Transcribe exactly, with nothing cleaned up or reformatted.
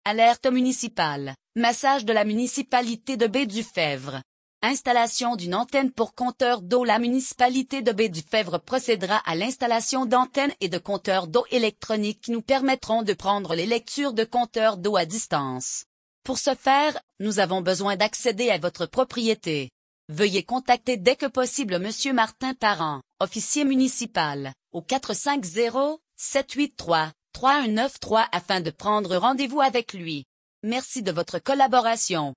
Alerte municipale. Massage de la municipalité de Baie-du-Fèvre. Installation d'une antenne pour compteur d'eau. La municipalité de Baie-du-Fèvre procédera à l'installation d'antennes et de compteurs d'eau électroniques qui nous permettront de prendre les lectures de compteurs d'eau à distance. Pour ce faire, nous avons besoin d'accéder à votre propriété. Veuillez contacter dès que possible Monsieur Martin Parent, officier municipal, au quatre cinq zéro, sept huit trois, trois un neuf trois afin de prendre rendez-vous avec lui. Merci de votre collaboration.